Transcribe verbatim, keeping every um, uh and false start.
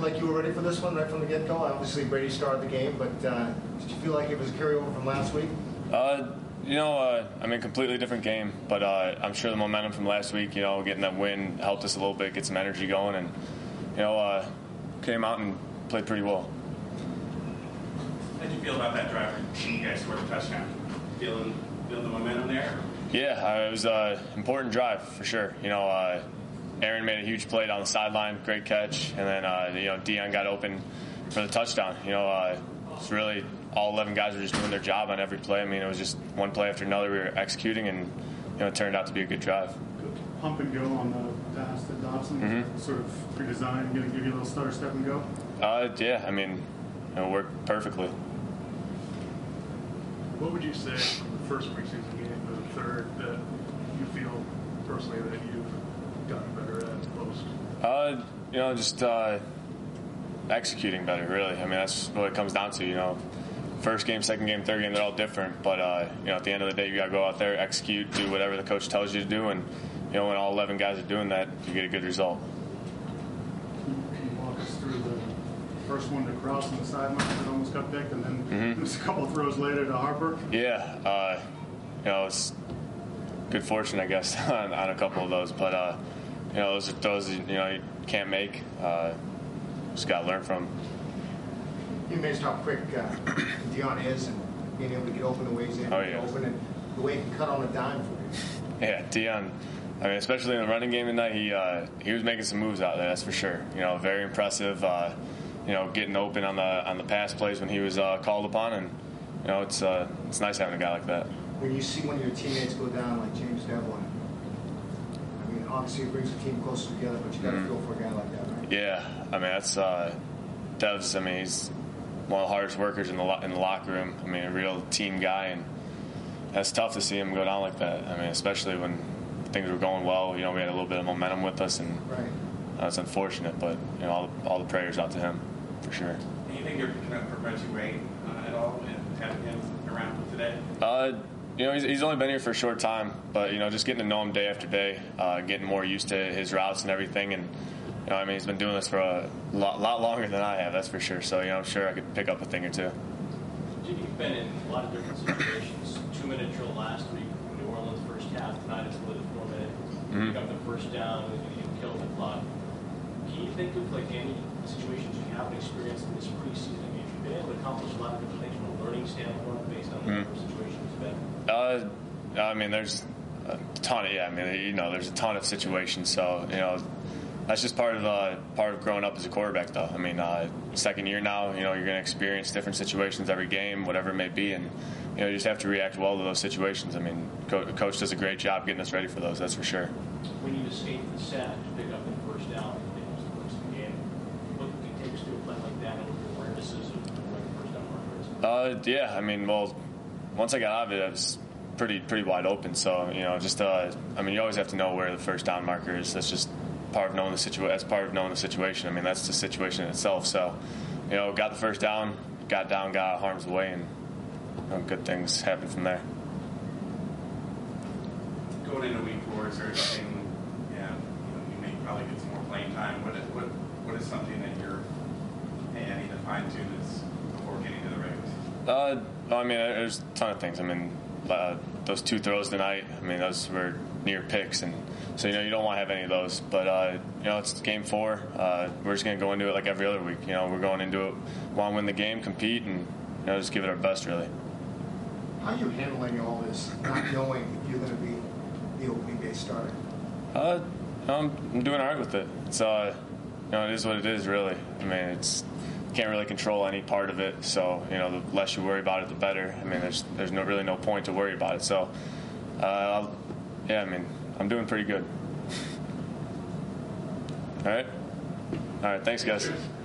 like you were ready for this one right from the get-go? Obviously, Brady started the game, but uh, did you feel like it was a carryover from last week? Uh, you know, uh, I mean, completely different game, but uh, I'm sure the momentum from last week, you know, getting that win helped us a little bit, get some energy going, and, you know, uh, came out and played pretty well. How did you feel about that drive when you guys scored a touchdown? Feeling, feeling the momentum there? Yeah, uh, it was an important drive for sure. You know, uh, Aaron made a huge play down the sideline, great catch, and then uh, you know Dion got open for the touchdown. You know, uh, it's really all eleven guys were just doing their job on every play. I mean, it was just one play after another we were executing, and you know it turned out to be a good drive. Good pump and go on the pass to Dobson, mm-hmm. sort of pre-designed, going to give you a little stutter step and go. Uh, yeah, I mean, you know, it worked perfectly. What would you say from the first preseason game to the third that you feel personally that you've gotten better at most? Uh, you know, just uh, executing better, really. I mean, that's what it comes down to, you know. First game, second game, third game, they're all different. But, uh, you know, at the end of the day, you got to go out there, execute, do whatever the coach tells you to do. And, you know, when all eleven guys are doing that, you get a good result. Can you walk us through the first one to Cross on the sideline that almost got picked, and then mm-hmm. just a couple of throws later to Harper? Yeah. Uh, you know, it's good fortune, I guess, on, on a couple of those. But, uh, you know, those are those you know you can't make. Uh, just got to learn from. You mentioned how quick uh, Dion is and being able to get open the ways in, oh, yeah. open, and the way he can cut on a dime for you. Yeah, Dion. I mean, especially in the running game tonight, he uh, he was making some moves out there. That's for sure. You know, very impressive. Uh, you know, getting open on the on the pass plays when he was uh, called upon, and you know, it's uh, it's nice having a guy like that. When you see one of your teammates go down like James Devlin, I mean, obviously it brings the team closer together, but you got to mm-hmm. feel for a guy like that, right? Yeah, I mean that's uh, Dev's. I mean, he's one of the hardest workers in the lo- in the locker room. I mean, a real team guy, and that's tough to see him go down like that. I mean, especially when things were going well. You know, we had a little bit of momentum with us, and right. that's unfortunate. But you know, all, all the prayers out to him for sure. Do you think you're going to perpetuate uh, at all and having him around today? Uh, you know, he's, he's only been here for a short time, but you know, just getting to know him day after day, uh, getting more used to his routes and everything, and you know, I mean, he's been doing this for a lot, lot longer than I have, that's for sure. So, you know, I'm sure I could pick up a thing or two. Jimmy, you've been in a lot of different situations. Two-minute drill last week, New Orleans first half, tonight it's split at four minutes. Mm-hmm. You got the first down, and you killed the clock. Can you think of, like, any situations you haven't experienced in this preseason? I mean, you've been able to accomplish a lot of different things from a learning standpoint based on mm-hmm. the situation it's been. Uh, I mean, there's a ton of, yeah, I mean, you know, there's a ton of situations. So, you know, that's just part of uh, part of growing up as a quarterback, though. I mean, uh, second year now, you know, you're going to experience different situations every game, whatever it may be, and you know, you just have to react well to those situations. I mean, co- coach does a great job getting us ready for those. That's for sure. When you escape the sack to pick up the first down, I think it was the first of the game. What can you take us to a play like that, and what your awarenesses of where the first down marker is? Uh, yeah, I mean, well, once I got out of it, I was pretty pretty wide open. So you know, just uh, I mean, you always have to know where the first down marker is. That's just part of knowing the situation. That's part of knowing the situation. I mean, that's the situation in itself. So, you know, got the first down, got down, got out of harm's way, and you know, good things happen from there. Going into week four, is there anything? Yeah, you know, you may probably get some more playing time. What what what is something that you're hey, I need to fine tune this before getting to the regulars? Uh, I mean, there's a ton of things. I mean, uh, those two throws tonight. I mean, those were near picks, and so you know you don't want to have any of those. But uh, you know, it's game four. Uh, we're just gonna go into it like every other week. You know, we're going into it, want to win the game, compete, and you know, just give it our best, really. How are you handling all this, not knowing if you're going to be the opening day starter? Uh, I'm, I'm doing all right with it. It's uh, you know, it is what it is, really. I mean, it's can't really control any part of it. So you know, the less you worry about it, the better. I mean, there's there's no really no point to worry about it. So, uh, yeah, I mean, I'm doing pretty good. All right. All right. Thanks, guys.